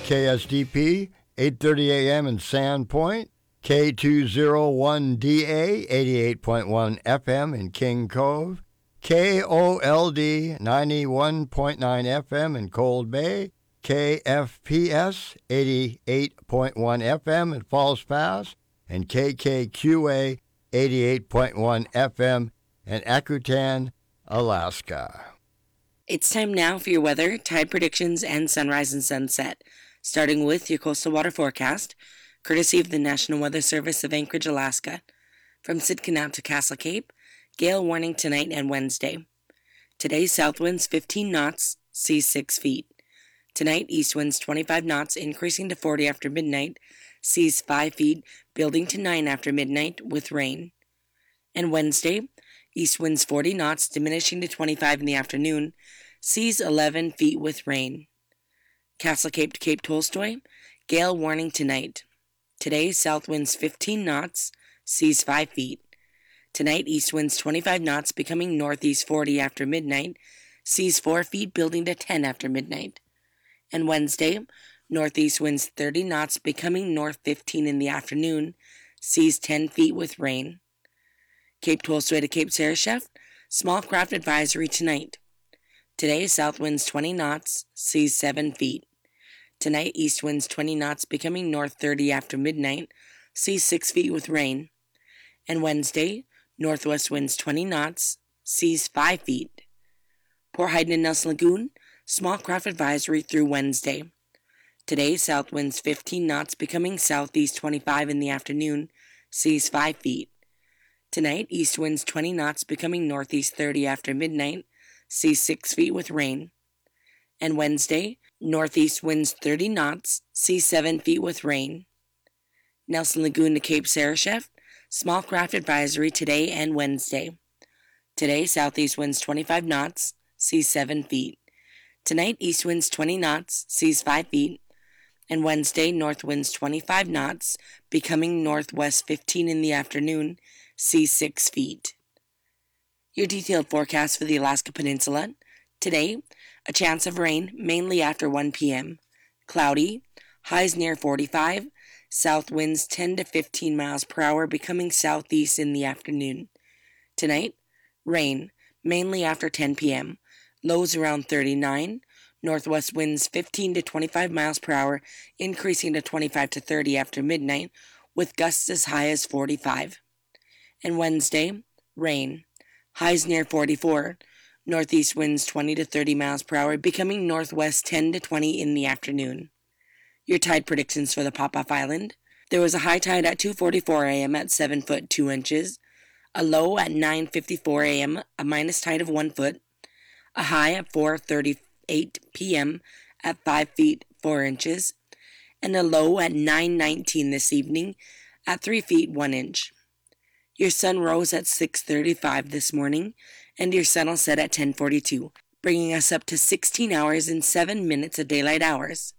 KSDP, 8:30 a.m. in Sandpoint, K201DA, 88.1 FM in King Cove, KOLD, 91.9 FM in Cold Bay, KFPS, 88.1 FM in Falls Pass, and KKQA, 88.1 FM in Akutan, Alaska. It's time now for your weather, tide predictions, and sunrise and sunset, starting with your coastal water forecast, courtesy of the National Weather Service of Anchorage, Alaska. From Sitka to Castle Cape, gale warning tonight and Wednesday. Today, south winds 15 knots, seas 6 feet. Tonight, east winds 25 knots, increasing to 40 after midnight, seas 5 feet, building to 9 after midnight, with rain. And Wednesday, east winds 40 knots, diminishing to 25 in the afternoon, seas 11 feet with rain. Castle Cape to Cape Tolstoy, gale warning tonight. Today, south winds 15 knots, seas 5 feet. Tonight, east winds 25 knots, becoming northeast 40 after midnight, seas 4 feet, building to 10 after midnight. And Wednesday, northeast winds 30 knots, becoming north 15 in the afternoon, seas 10 feet with rain. Cape Tolstoy to Cape Sarashef, small craft advisory tonight. Today, south winds 20 knots, seas 7 feet. Tonight, east winds 20 knots, becoming north 30 after midnight, seas 6 feet with rain. And Wednesday, northwest winds 20 knots, seas 5 feet. Port Hayden and Nelson Lagoon, small craft advisory through Wednesday. Today, south winds 15 knots, becoming southeast 25 in the afternoon, seas 5 feet. Tonight, east winds 20 knots, becoming northeast 30 after midnight, seas 6 feet with rain. And Wednesday, northeast winds 30 knots, seas 7 feet with rain. Nelson Lagoon to Cape Sarashef, small craft advisory today and Wednesday. Today, southeast winds 25 knots, seas 7 feet. Tonight, east winds 20 knots, seas 5 feet. And Wednesday, north winds 25 knots, becoming northwest 15 in the afternoon, seas 6 feet. Your detailed forecast for the Alaska Peninsula. Today, a chance of rain, mainly after 1 p.m. Cloudy, highs near 45, south winds 10 to 15 miles per hour, becoming southeast in the afternoon. Tonight, rain, mainly after 10 p.m. Lows around 39, northwest winds 15 to 25 miles per hour, increasing to 25 to 30 after midnight, with gusts as high as 45. And Wednesday, rain, highs near 44, northeast winds 20 to 30 miles per hour, becoming northwest 10 to 20 in the afternoon. Your tide predictions for the Pop-Off Island. There was a high tide at 2:44 a.m. at 7 foot 2 inches, a low at 9:54 a.m., a minus tide of 1 foot, a high at 4:38 p.m. at 5 feet 4 inches, and a low at 9:19 this evening at 3 feet 1 inch. Your sun rose at 6:35 this morning, and your sun will set at 10:42, bringing us up to 16 hours and 7 minutes of daylight hours.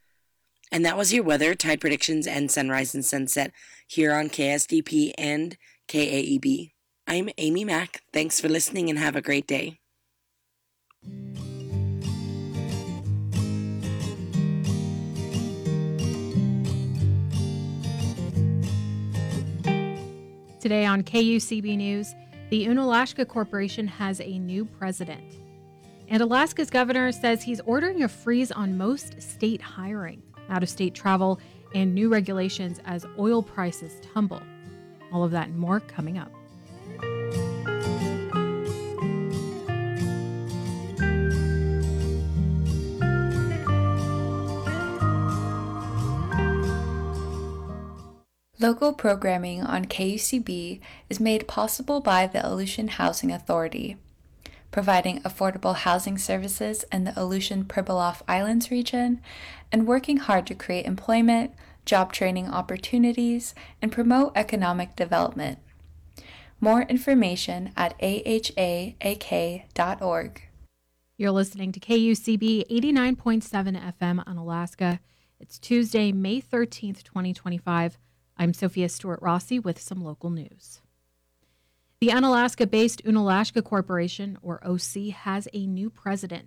And that was your weather, tide predictions, and sunrise and sunset here on KSDP and KAEB. I'm Amy Mack. Thanks for listening and have a great day. Today on KUCB News, the Unalaska Corporation has a new president. And Alaska's governor says he's ordering a freeze on most state hiring, out-of-state travel, and new regulations as oil prices tumble. All of that and more coming up. Local programming on KUCB is made possible by the Aleutian Housing Authority, providing affordable housing services in the Aleutian-Pribilof Islands region and working hard to create employment, job training opportunities, and promote economic development. More information at ahaak.org. You're listening to KUCB 89.7 FM on Alaska. It's Tuesday, May 13th, 2025. I'm Sophia Stewart-Rossi with some local news. The Unalaska-based Unalaska Corporation, or OC, has a new president.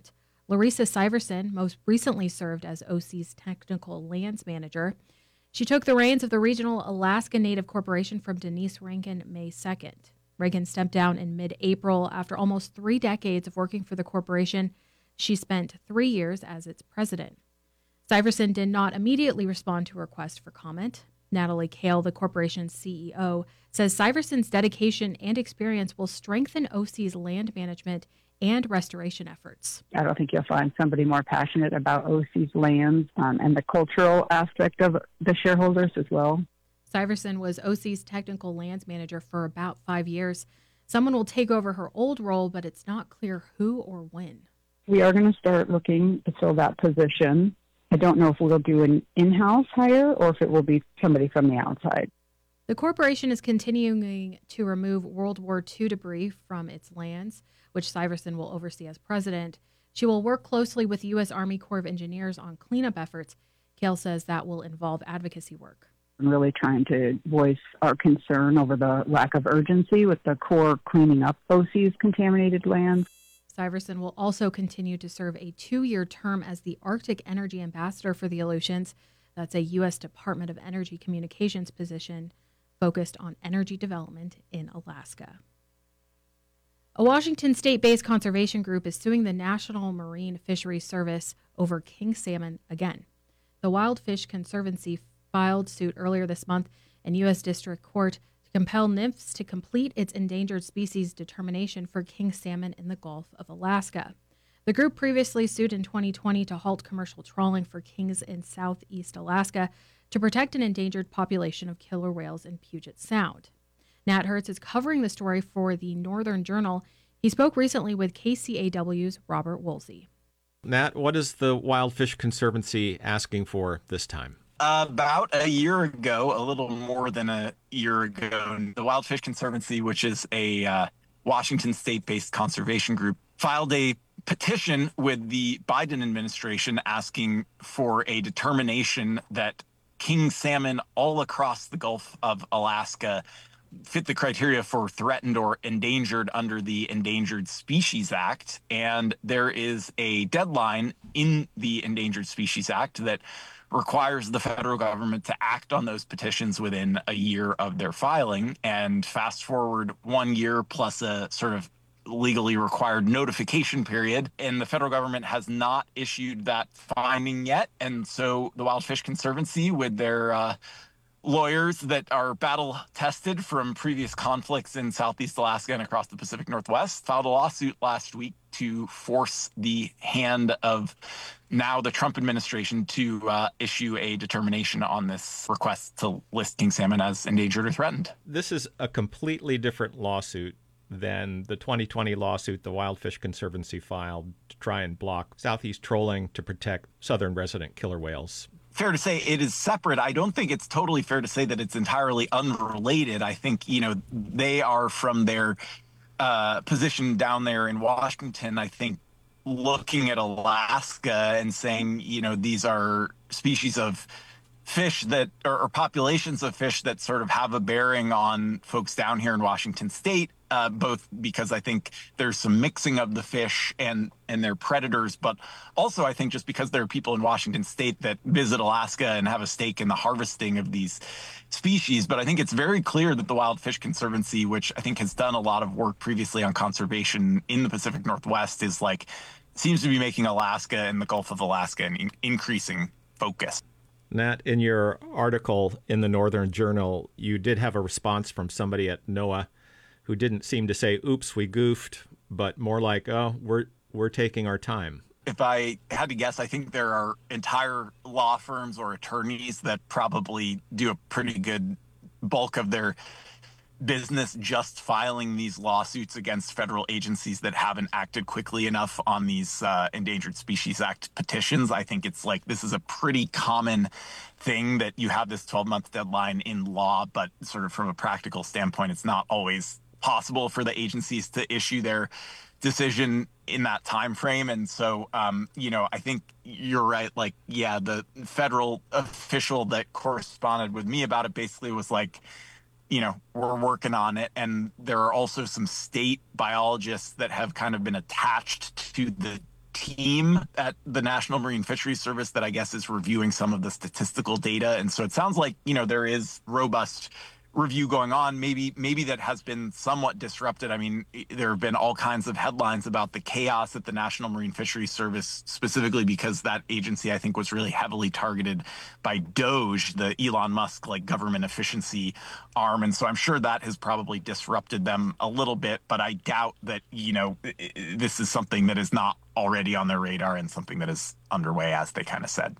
Larissa Syverson most recently served as OC's technical lands manager. She took the reins of the regional Alaska Native Corporation from Denise Rankin May 2nd. Reagan stepped down in mid-April after almost 3 decades of working for the corporation. She spent 3 years as its president. Syverson did not immediately respond to a request for comment. Natalie Kale, the corporation's CEO, says Syverson's dedication and experience will strengthen OC's land management and restoration efforts. I don't think you'll find somebody more passionate about OC's lands and the cultural aspect of the shareholders as well. Syverson was OC's technical lands manager for about 5 years. Someone will take over her old role, but it's not clear who or when. We are going to start looking to fill that position. I don't know if we'll do an in-house hire or if it will be somebody from the outside. The corporation is continuing to remove World War II debris from its lands, which Syverson will oversee as president. She will work closely with the U.S. Army Corps of Engineers on cleanup efforts. Kale says that will involve advocacy work. I'm really trying to voice our concern over the lack of urgency with the Corps cleaning up OC's contaminated lands. Syverson will also continue to serve a 2-year term as the Arctic Energy Ambassador for the Aleutians. That's a U.S. Department of Energy communications position focused on energy development in Alaska. A Washington state-based conservation group is suing the National Marine Fisheries Service over king salmon again. The Wild Fish Conservancy filed suit earlier this month in U.S. District Court to compel NMFS to complete its endangered species determination for king salmon in the Gulf of Alaska. The group previously sued in 2020 to halt commercial trawling for kings in southeast Alaska to protect an endangered population of killer whales in Puget Sound. Nat Hertz is covering the story for the Northern Journal. He spoke recently with KCAW's Robert Woolsey. Nat, what is the Wild Fish Conservancy asking for this time? About a year ago, a little more than a year ago, the Wild Fish Conservancy, which is a Washington state-based conservation group, filed a petition with the Biden administration asking for a determination that king salmon all across the Gulf of Alaska fit the criteria for threatened or endangered under the Endangered Species Act. And there is a deadline in the Endangered Species Act that requires the federal government to act on those petitions within a year of their filing. And fast forward 1 year plus a sort of legally required notification period, and the federal government has not issued that finding yet. And so the Wild Fish Conservancy, with their lawyers that are battle tested from previous conflicts in Southeast Alaska and across the Pacific Northwest, filed a lawsuit last week to force the hand of now the Trump administration to issue a determination on this request to list king salmon as endangered or threatened. This is a completely different lawsuit than the 2020 lawsuit the Wild Fish Conservancy filed to try and block southeast trolling to protect southern resident killer whales. Fair to say it is separate. I don't think it's totally fair to say that it's entirely unrelated. I think, they are from their position down there in Washington, I think, looking at Alaska and saying, these are species of fish that or populations of fish that sort of have a bearing on folks down here in Washington state, both because I think there's some mixing of the fish and their predators, but also I think just because there are people in Washington state that visit Alaska and have a stake in the harvesting of these species. But I think it's very clear that the Wild Fish Conservancy, which I think has done a lot of work previously on conservation in the Pacific Northwest, seems to be making Alaska and the Gulf of Alaska an increasing focus. Nat, in your article in the Northern Journal, you did have a response from somebody at NOAA who didn't seem to say, oops, we goofed, but more like, oh, we're taking our time. If I had to guess, I think there are entire law firms or attorneys that probably do a pretty good bulk of their business just filing these lawsuits against federal agencies that haven't acted quickly enough on these Endangered Species Act petitions. I think it's this is a pretty common thing that you have this 12-month deadline in law, but sort of from a practical standpoint, it's not always possible for the agencies to issue their decision in that time frame. And so, I think you're right. The federal official that corresponded with me about it basically was we're working on it. And there are also some state biologists that have kind of been attached to the team at the National Marine Fisheries Service that I guess is reviewing some of the statistical data. And so it sounds like, there is robust review going on. Maybe that has been somewhat disrupted. I mean, there have been all kinds of headlines about the chaos at the National Marine Fisheries Service, specifically because that agency, I think, was really heavily targeted by DOGE, the Elon Musk government efficiency arm. And so I'm sure that has probably disrupted them a little bit, but I doubt that, this is something that is not already on their radar and something that is underway, as they kind of said.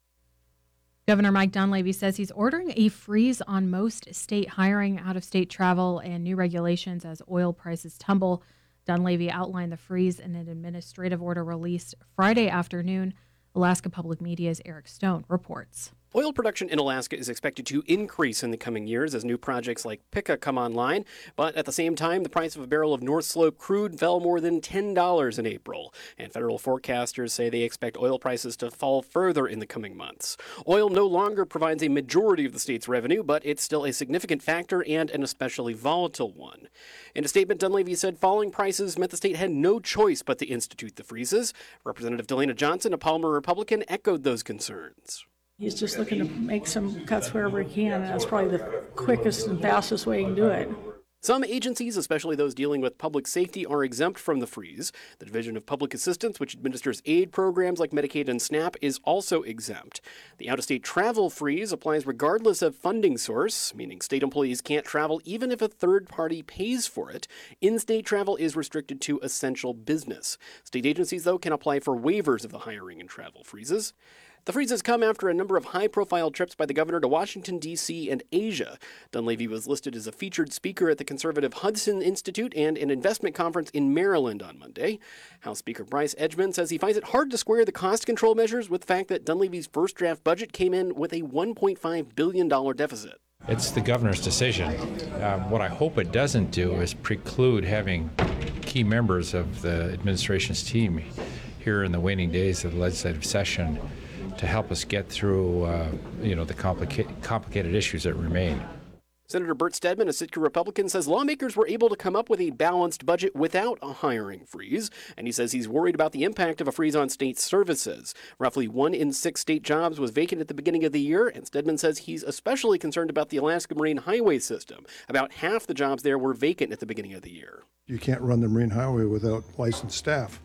Governor Mike Dunleavy says he's ordering a freeze on most state hiring, out-of-state travel, and new regulations as oil prices tumble. Dunleavy outlined the freeze in an administrative order released Friday afternoon. Alaska Public Media's Eric Stone reports. Oil production in Alaska is expected to increase in the coming years as new projects like Pikka come online. But at the same time, the price of a barrel of North Slope crude fell more than $10 in April. And federal forecasters say they expect oil prices to fall further in the coming months. Oil no longer provides a majority of the state's revenue, but it's still a significant factor and an especially volatile one. In a statement, Dunleavy said falling prices meant the state had no choice but to institute the freezes. Representative Delana Johnson, a Palmer Republican, echoed those concerns. He's just looking to make some cuts wherever he can, and that's probably the quickest and fastest way he can do it. Some agencies, especially those dealing with public safety, are exempt from the freeze. The Division of Public Assistance, which administers aid programs like Medicaid and SNAP, is also exempt. The out-of-state travel freeze applies regardless of funding source, meaning state employees can't travel even if a third party pays for it. In-state travel is restricted to essential business. State agencies, though, can apply for waivers of the hiring and travel freezes. The freezes come after a number of high-profile trips by the governor to Washington, D.C. and Asia. Dunleavy was listed as a featured speaker at the conservative Hudson Institute and an investment conference in Maryland on Monday. House Speaker Bryce Edgman says he finds it hard to square the cost control measures with the fact that Dunleavy's first draft budget came in with a $1.5 billion deficit. It's the governor's decision. What I hope it doesn't do is preclude having key members of the administration's team here in the waning days of the legislative session to help us get through, the complicated issues that remain. Senator Bert Stedman, a Sitka Republican, says lawmakers were able to come up with a balanced budget without a hiring freeze, and he says he's worried about the impact of a freeze on state services. Roughly 1 in 6 state jobs was vacant at the beginning of the year, and Stedman says he's especially concerned about the Alaska Marine Highway System. About half the jobs there were vacant at the beginning of the year. You can't run the Marine Highway without licensed staff,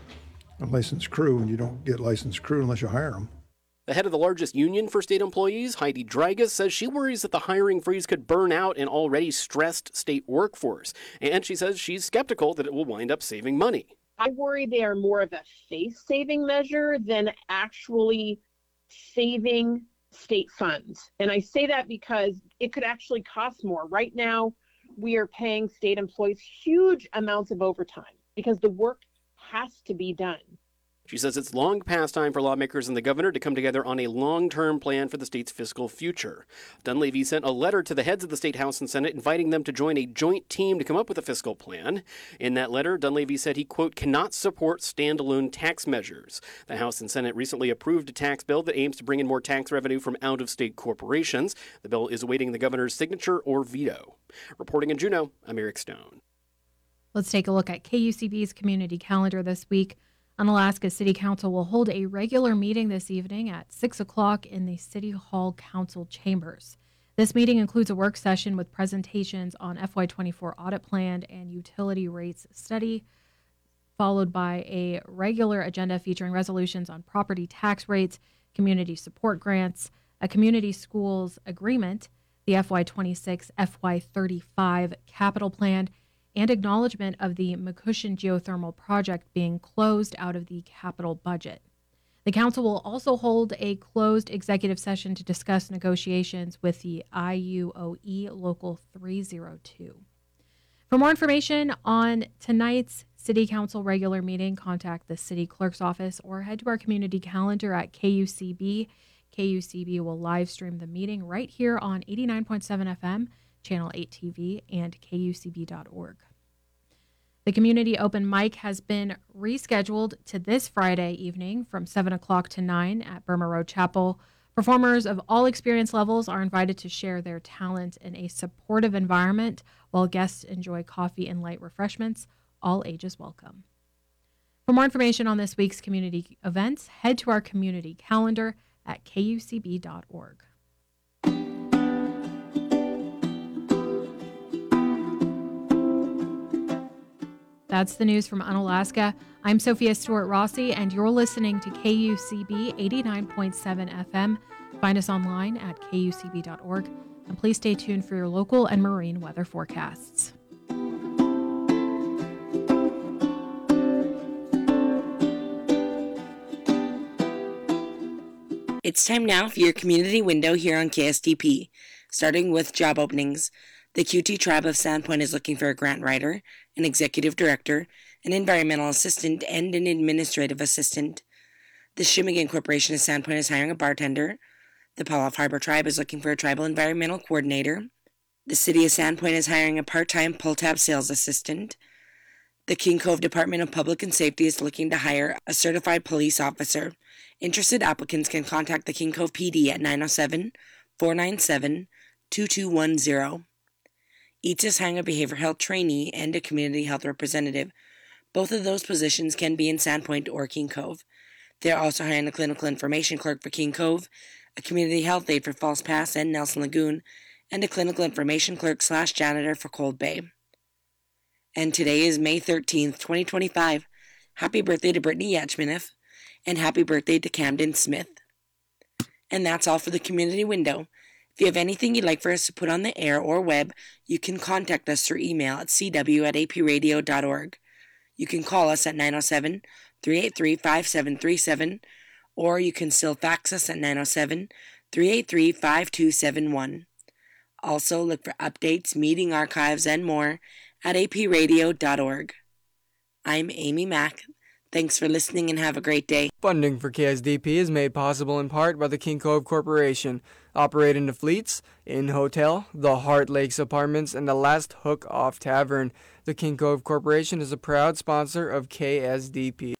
a licensed crew, and you don't get licensed crew unless you hire them. The head of the largest union for state employees, Heidi Drygas, says she worries that the hiring freeze could burn out an already stressed state workforce. And she says she's skeptical that it will wind up saving money. I worry they are more of a face-saving measure than actually saving state funds. And I say that because it could actually cost more. Right now, we are paying state employees huge amounts of overtime because the work has to be done. She says it's long past time for lawmakers and the governor to come together on a long-term plan for the state's fiscal future. Dunleavy sent a letter to the heads of the State House and Senate inviting them to join a joint team to come up with a fiscal plan. In that letter, Dunleavy said he, quote, cannot support standalone tax measures. The House and Senate recently approved a tax bill that aims to bring in more tax revenue from out-of-state corporations. The bill is awaiting the governor's signature or veto. Reporting in Juneau, I'm Eric Stone. Let's take a look at KUCB's community calendar this week. Unalaska City Council will hold a regular meeting this evening at 6 o'clock in the City Hall Council chambers. This meeting includes a work session with presentations on FY24 audit plan and utility rates study, followed by a regular agenda featuring resolutions on property tax rates, community support grants, a community schools agreement, the FY26 FY35 capital plan, and acknowledgement of the McCushion geothermal project being closed out of the capital budget. The council will also hold a closed executive session to discuss negotiations with the IUOE Local 302. For more information on tonight's City Council regular meeting, contact the City Clerk's office or head to our community calendar at KUCB. KUCB will live stream the meeting right here on 89.7 FM, Channel 8 TV, and KUCB.org. The community open mic has been rescheduled to this Friday evening from 7 o'clock to 9 at Burma Road Chapel. Performers of all experience levels are invited to share their talent in a supportive environment while guests enjoy coffee and light refreshments. All ages welcome. For more information on this week's community events, head to our community calendar at kucb.org. That's the news from Unalaska. I'm Sophia Stewart-Rossi, and you're listening to KUCB 89.7 FM. Find us online at kucb.org, and please stay tuned for your local and marine weather forecasts. It's time now for your community window here on KSDP. Starting with job openings, the QT Tribe of Sandpoint is looking for a grant writer, an executive director, an environmental assistant, and an administrative assistant. The Shimigan Corporation of Sandpoint is hiring a bartender. The Paloff Harbor Tribe is looking for a tribal environmental coordinator. The City of Sandpoint is hiring a part-time pull-tab sales assistant. The King Cove Department of Public and Safety is looking to hire a certified police officer. Interested applicants can contact the King Cove PD at 907-497-2210. Each is hiring a behavioral health trainee and a community health representative. Both of those positions can be in Sandpoint or King Cove. They are also hiring a clinical information clerk for King Cove, a community health aide for Falls Pass and Nelson Lagoon, and a clinical information clerk/janitor for Cold Bay. And today is May 13th, 2025. Happy birthday to Brittany Yachmanoff, and happy birthday to Camden Smith. And that's all for the community window. If you have anything you'd like for us to put on the air or web, you can contact us through email at cw@apradio.org. You can call us at 907-383-5737, or you can still fax us at 907-383-5271. Also, look for updates, meeting archives, and more at apradio.org. I'm Amy Mack. Thanks for listening and have a great day. Funding for KSDP is made possible in part by the King Cove Corporation, operating the Fleets, Inn Hotel, the Heart Lakes Apartments, and the Last Hook Off Tavern. The King Cove Corporation is a proud sponsor of KSDP.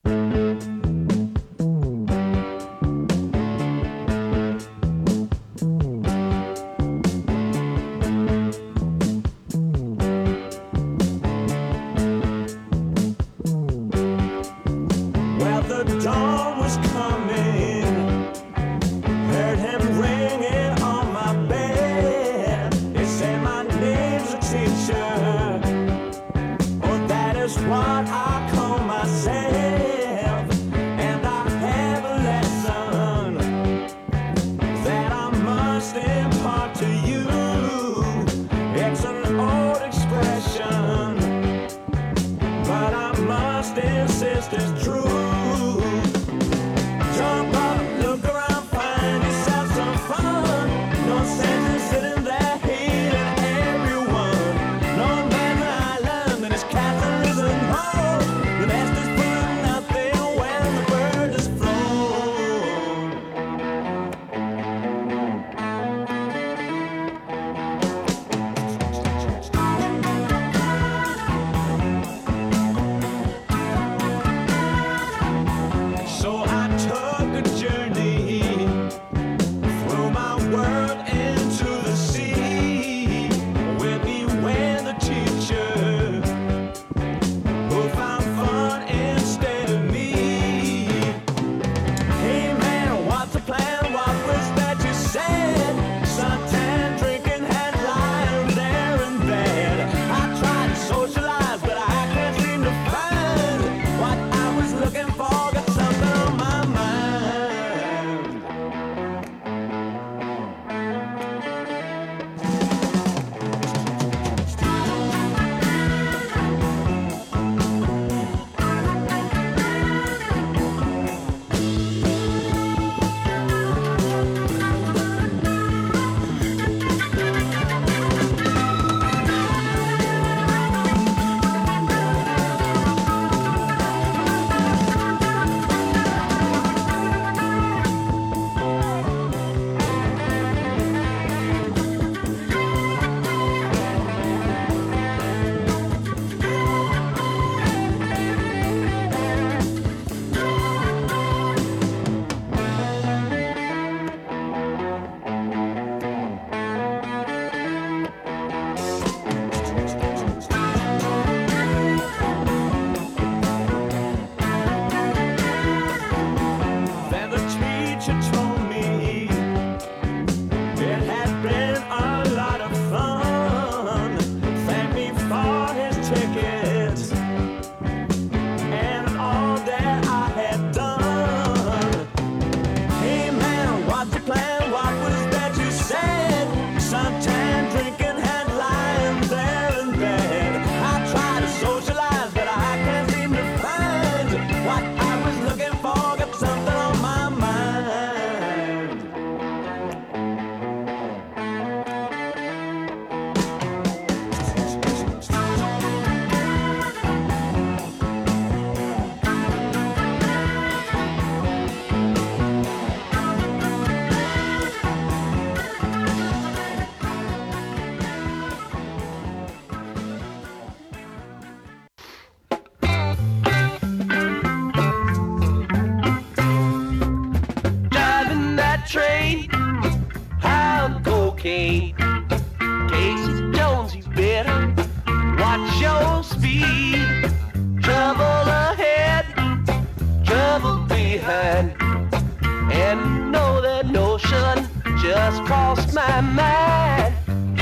cocaine. Casey Jones, you better watch your speed. Trouble ahead, trouble behind. And know that notion just crossed my mind.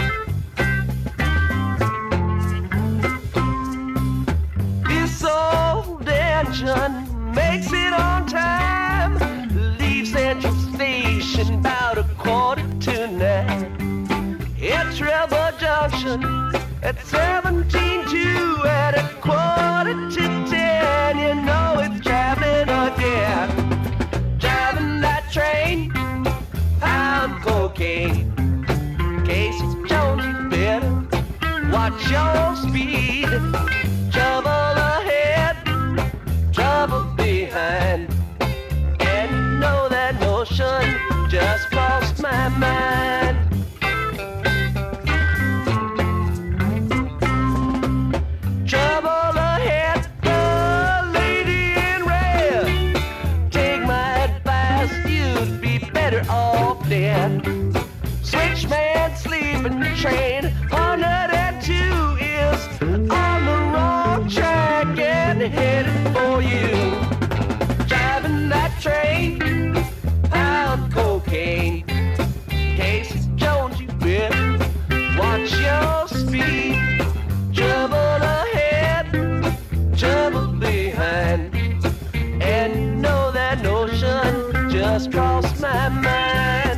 This old engine makes it on time. Leaves Central Station about 8:45. At Trevor Junction at 17:2. At 9:45, you know it's traveling again. Driving that train, pound cocaine. Casey Jones, you better watch your speed. Trouble ahead, trouble behind. And you know that notion just crossed my mind. Trouble ahead, the lady in red. Take my advice, you'd be better off dead. Switchman sleeping train, 102 is on the wrong track and headed for you. Driving that train, pound cocaine. Casey Jones, you better watch your speed. Trouble ahead, trouble behind. And you know that notion just crossed my mind.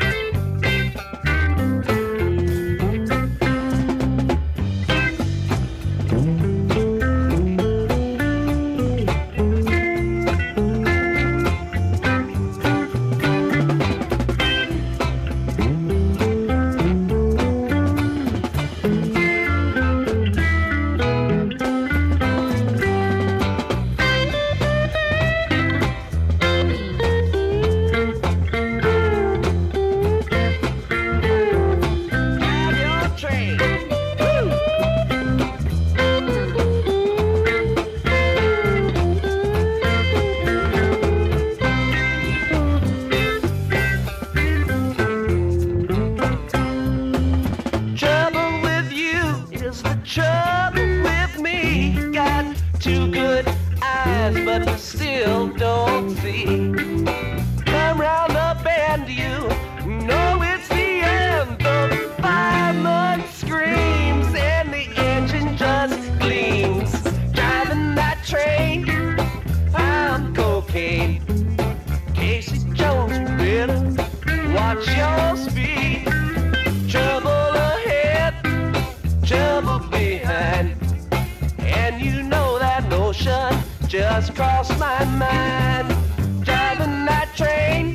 Just crossed my mind. Driving that train,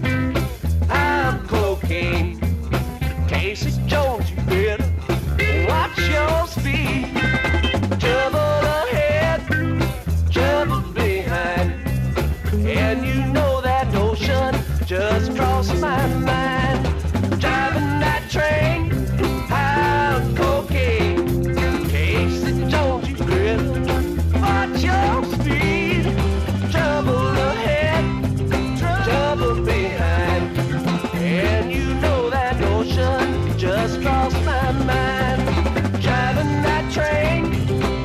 I'm cocaine. Casey Jones, you better watch your speed. Trouble ahead, trouble behind. And you know that notion just crossed my mind. Driving that train, I'm cocaine. Casey Jones, you better watch your speed. Trouble ahead, trouble behind. And you know that notion just crossed my mind. Driving that train,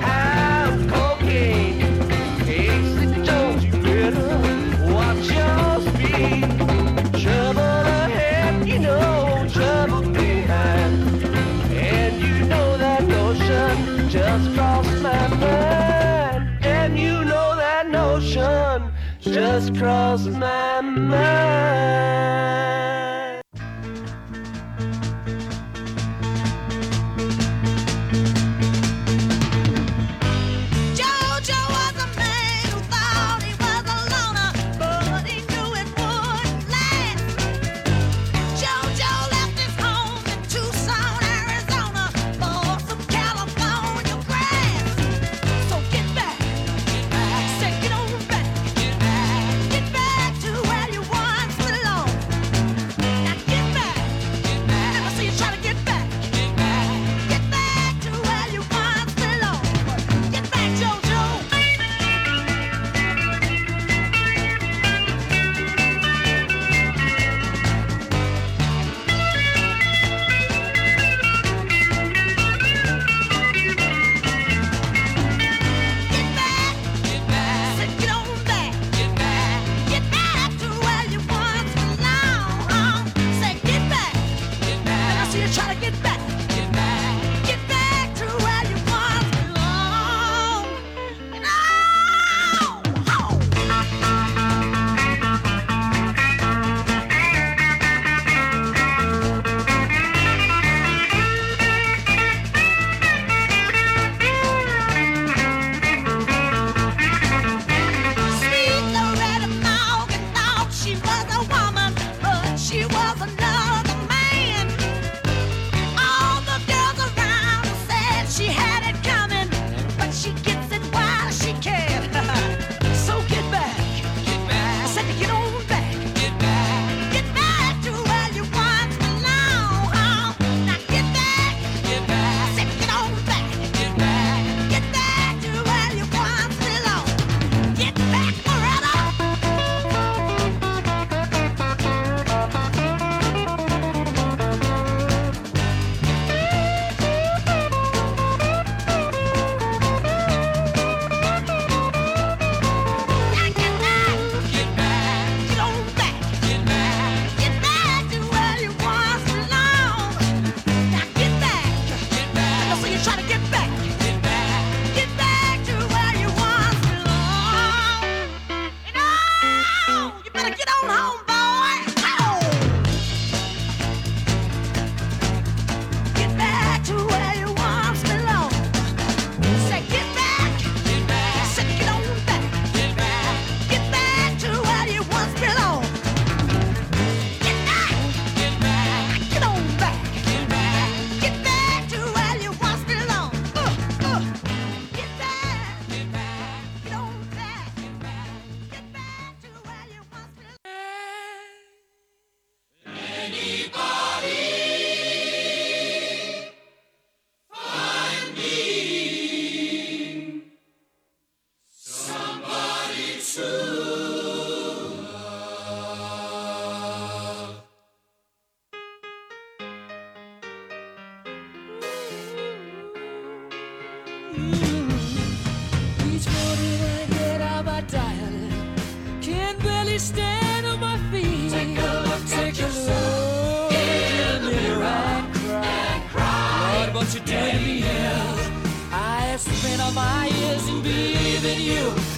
I'm cocaine. Casey Jones, you better watch your speed. Trouble ahead, you know, trouble behind. And you know that notion just crossed my mind. And you know that notion just crossed my mind. Get back to where you once belonged.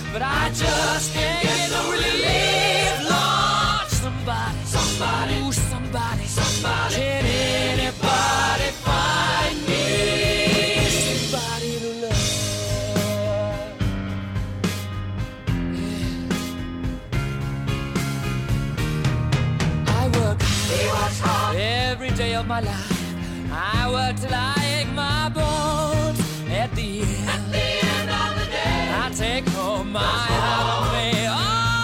but I just can't get no relief. Lord, somebody, ooh, somebody, can anybody find me somebody to love? Yeah. I work hard every day of my life. I work till I ache my bones. At the end of the day, I take home my heart of me. Oh,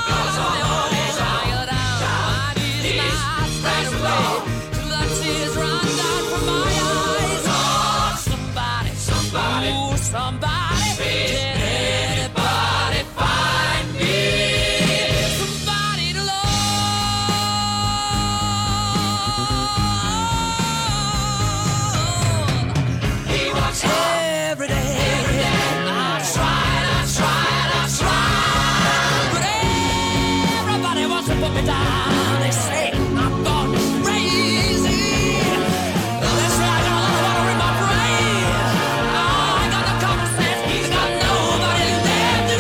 tired out, my knees not straight away till the tears run down from my eyes. Oh, somebody, ooh, somebody, can anybody find me somebody to love? He works every day. I tried, but everybody wants to put me down. They say I'm gone crazy. They say I got a lot of water in my brain. I got no common sense. He's got nobody left to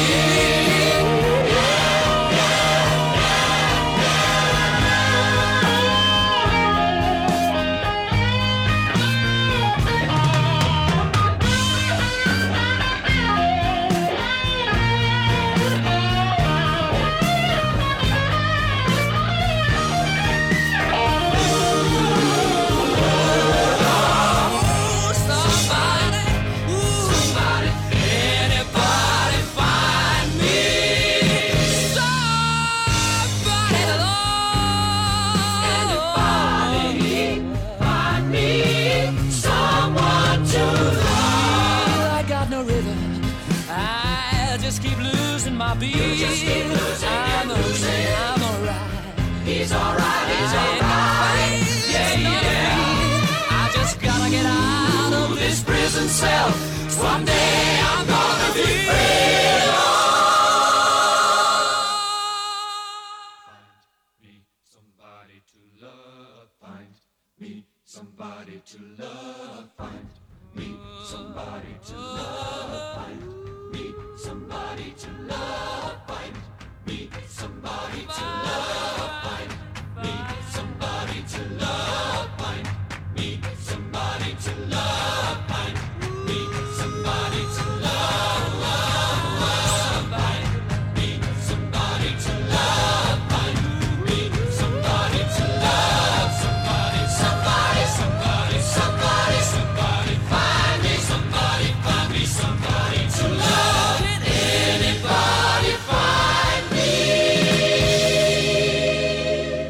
my beat. You just keep losing, I'm losing. I'm alright. He's alright. He's alright. Yeah, yeah. I just gotta get out of this prison cell. Someday I'm gonna be free. Somebody to love, find me somebody to love, find me somebody to love, find me somebody to love, find me somebody to love, find me somebody to love, find me somebody to love, find me somebody to love, find me somebody to love, somebody, somebody, somebody, somebody, somebody, find me somebody to love. Can anybody find me?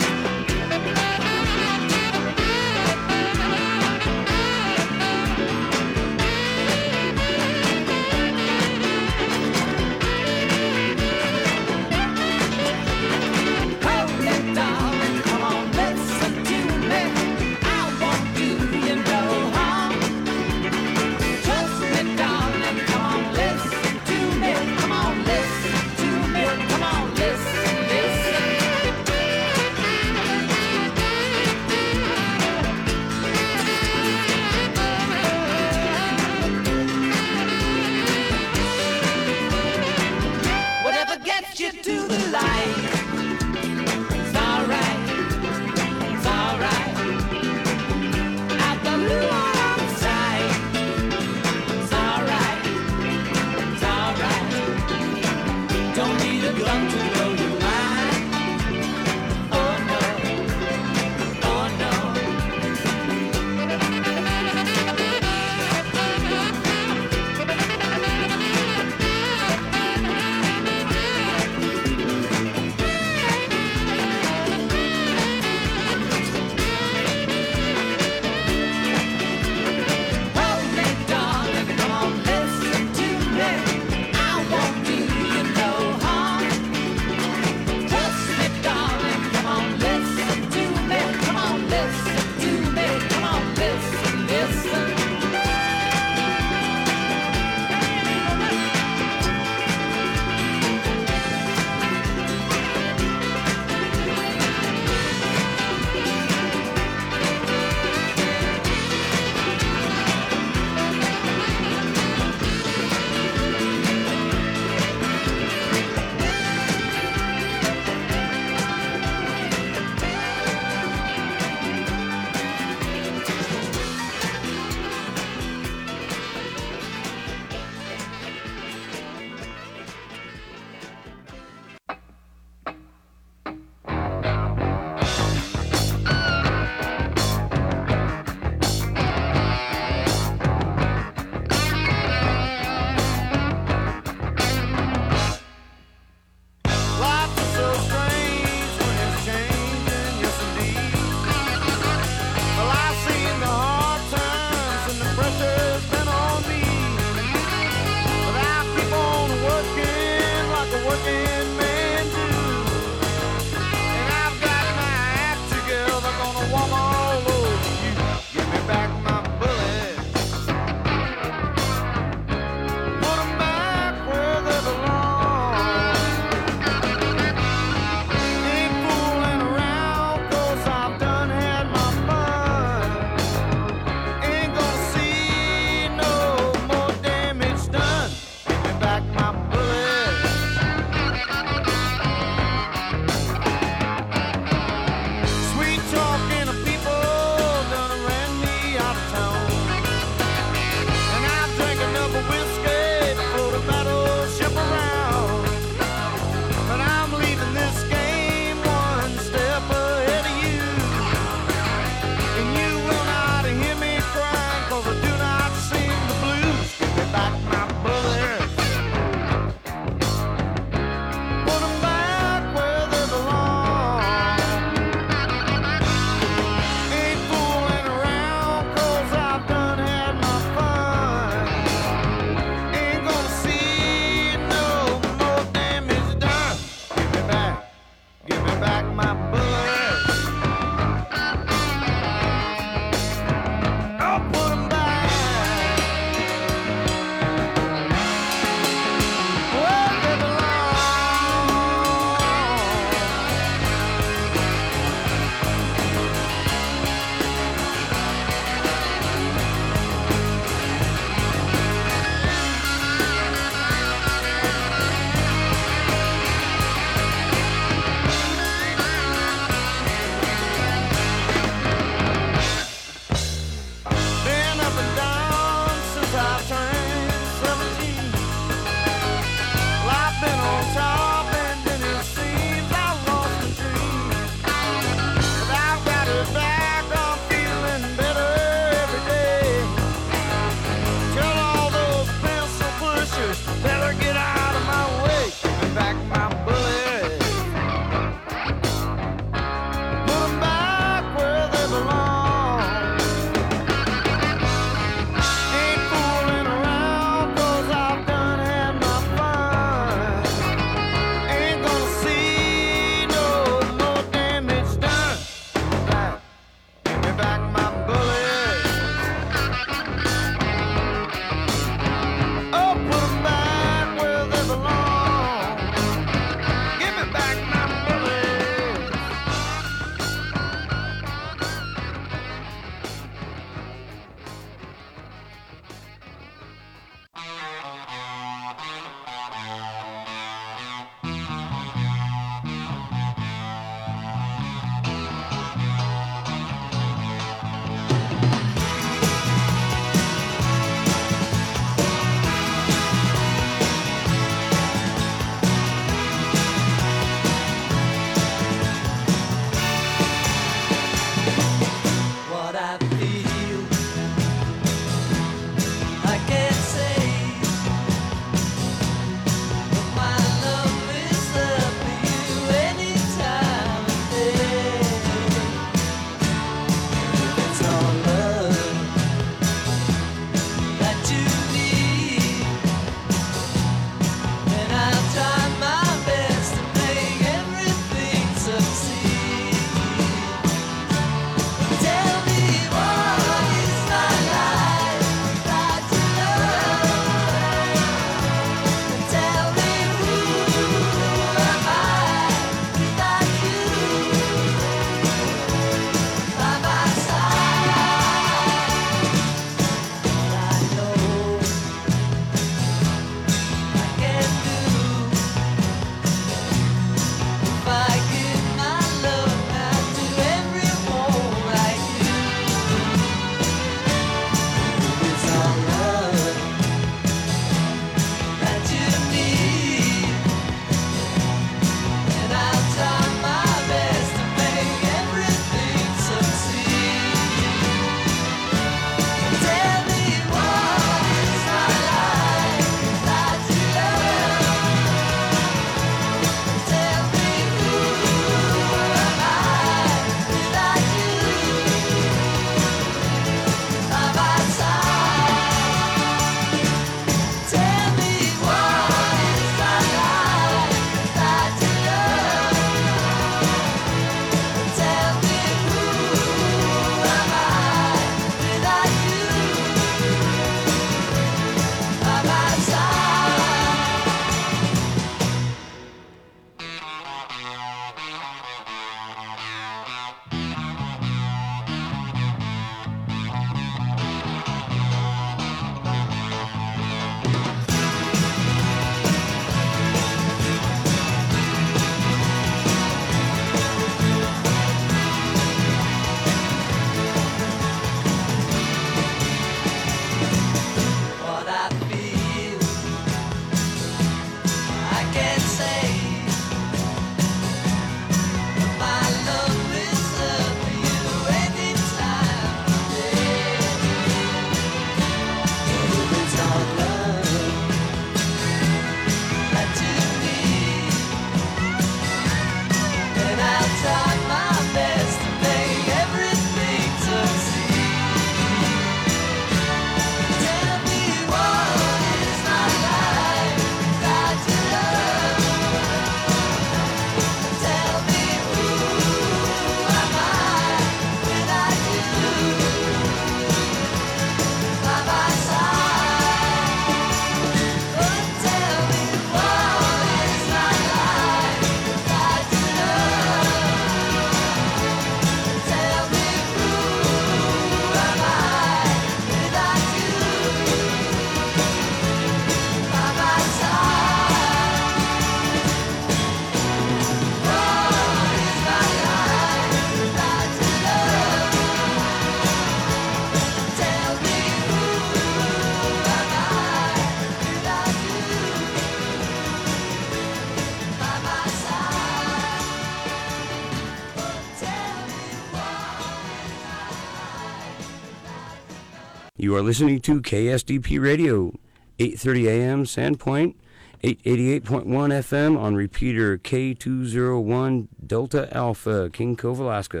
You are listening to KSDP Radio, 8:30 a.m. Sandpoint, 888.1 FM on repeater K201 Delta Alpha, King Cove, Alaska.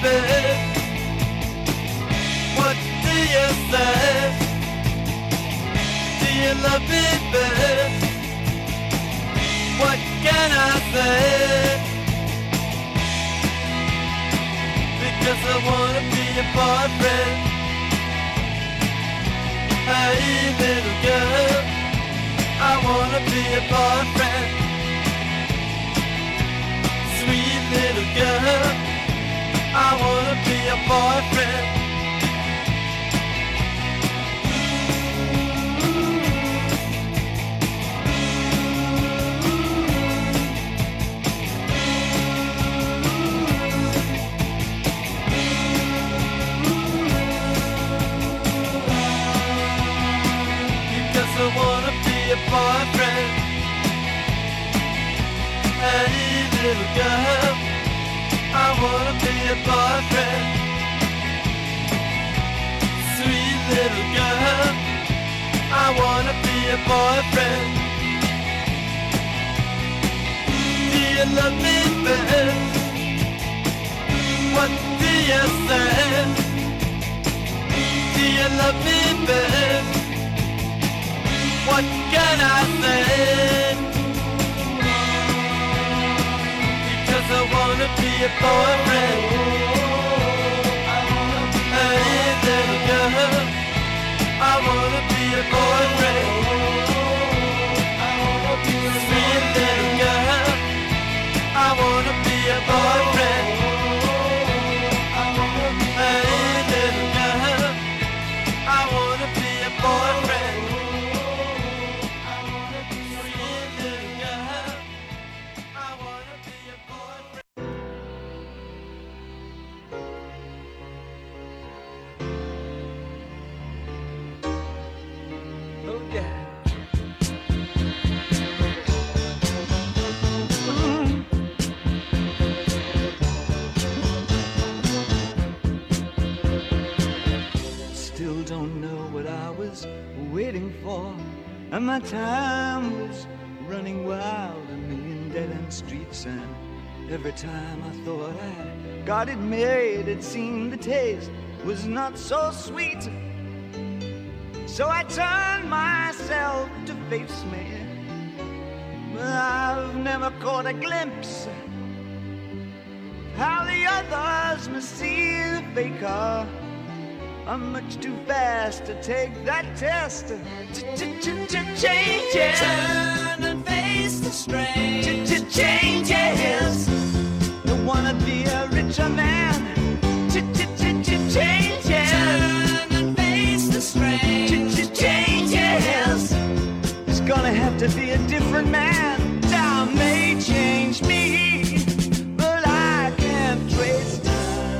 baby? What do you say? Do you love me, babe? What can I say? Because I wanna be your boyfriend. Hey, little girl, I wanna be your boyfriend. Sweet little girl, I wanna be your boyfriend. I wanna be a boyfriend. Hey, little girl, I wanna be a boyfriend. Sweet little girl, I wanna be a boyfriend. Do you love me, babe? What do you say? Do you love me, babe? What can I say? Because I wanna be a boyfriend. Hey, little girl, I wanna be a boyfriend. Sweet little girl, I wanna be a boyfriend. Hey, little girl, I wanna be a boyfriend. And my time was running wild, a million dead-end streets. And every time I thought I got it made, it seemed the taste was not so sweet. So I turned myself to face me, but I've never caught a glimpse how the others must see the faker. I'm much too fast to take that test. Changes. Turn and face the strain. Changes. Don't wanna be a richer man. Changes. Turn and face the strain. Changes. It's gonna have to be a different man. Time may change me, but I can't trace time.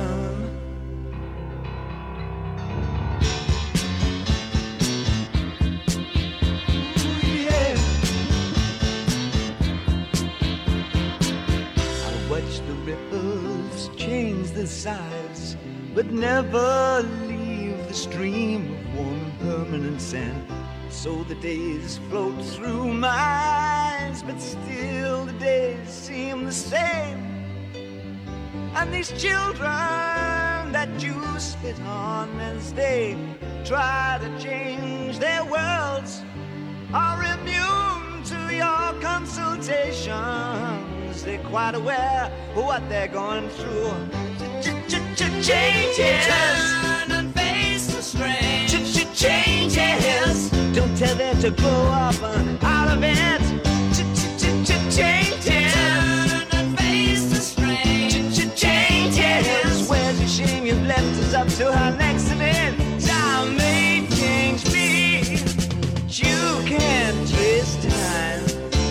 The sides, but never leave the stream of warm and permanent sand. So the days float through my eyes, but still the days seem the same. And these children that you spit on as they try to change their worlds are immune to your consultations. They're quite aware of what they're going through. Changes. Turn and face the strain. Changes. Don't tell them to grow up out of it. Changes. Turn and face the strain. Changes. Where's your shame? You've left us up to our next event. Time may change me. You can't trace time.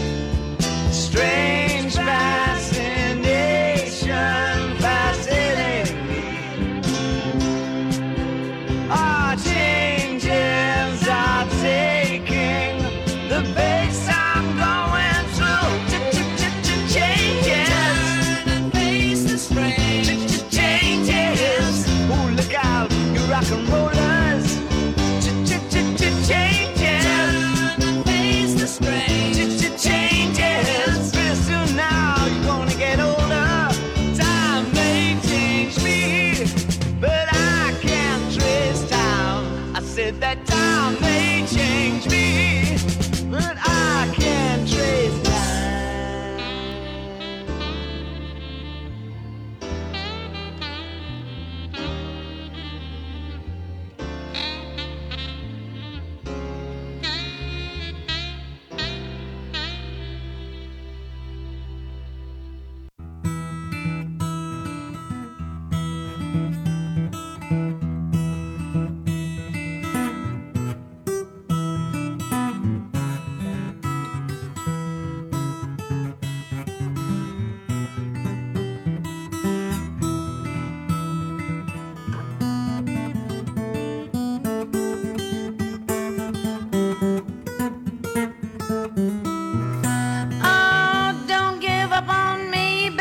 Strange fascination, fascinating me. Our changes are taking the pace I'm going.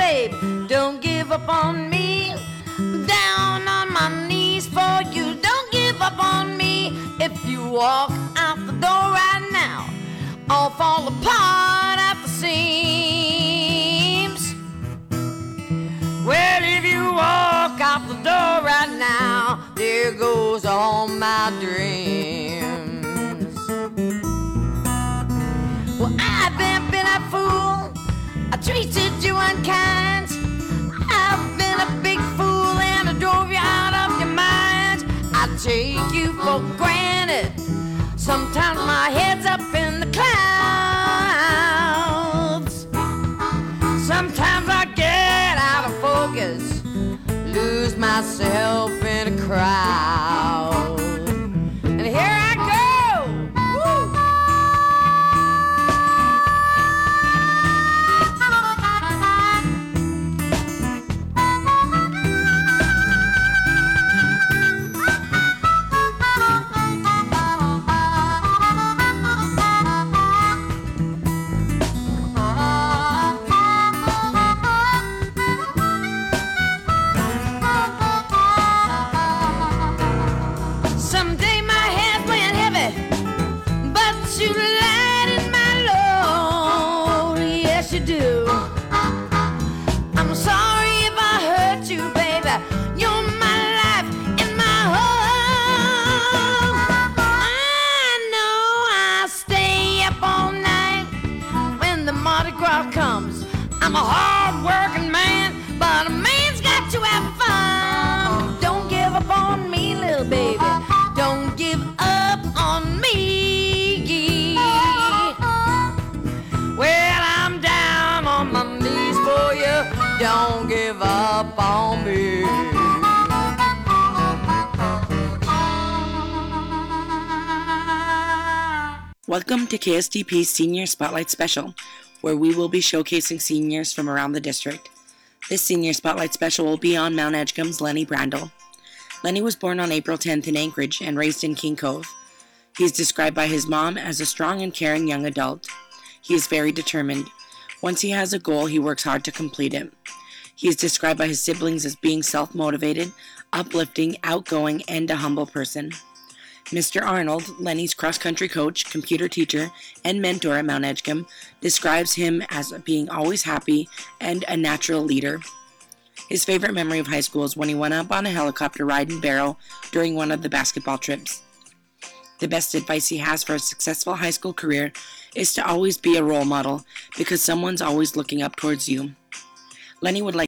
babe, don't give up on me. Down on my knees for you, don't give up on me. If you walk out the door right now, I'll fall apart at the seams. Well, if you walk out the door right now, there goes all my dreams. Well, I've been a fool, I treated you unkind. I've been a big fool and I drove you out of your mind. I take you for granted, sometimes my head's up in the clouds. Sometimes I get out of focus, lose myself in a crowd. And here I go. Woo! Someday my head went heavy, but you lighten my load. Yes, you do. I'm sorry if I hurt you, baby. You're my life and my home. I know I stay up all night when the Mardi Gras comes. I'm a hard-working man, but a man's got to have fun. Don't give up on me, little baby. Don't give up on me. Well, I'm down on my knees for you. Don't give up on me. Welcome to KSDP's Senior Spotlight Special, where we will be showcasing seniors from around the district. This Senior Spotlight Special will be on Mount Edgecombe's Lenny Brandel. Lenny was born on April 10th in Anchorage and raised in King Cove. He is described by his mom as a strong and caring young adult. He is very determined. Once he has a goal, he works hard to complete it. He is described by his siblings as being self-motivated, uplifting, outgoing, and a humble person. Mr. Arnold, Lenny's cross-country coach, computer teacher, and mentor at Mount Edgecombe, describes him as being always happy and a natural leader. His favorite memory of high school is when he went up on a helicopter ride in Barrow during one of the basketball trips. The best advice he has for a successful high school career is to always be a role model because someone's always looking up towards you. Lenny would like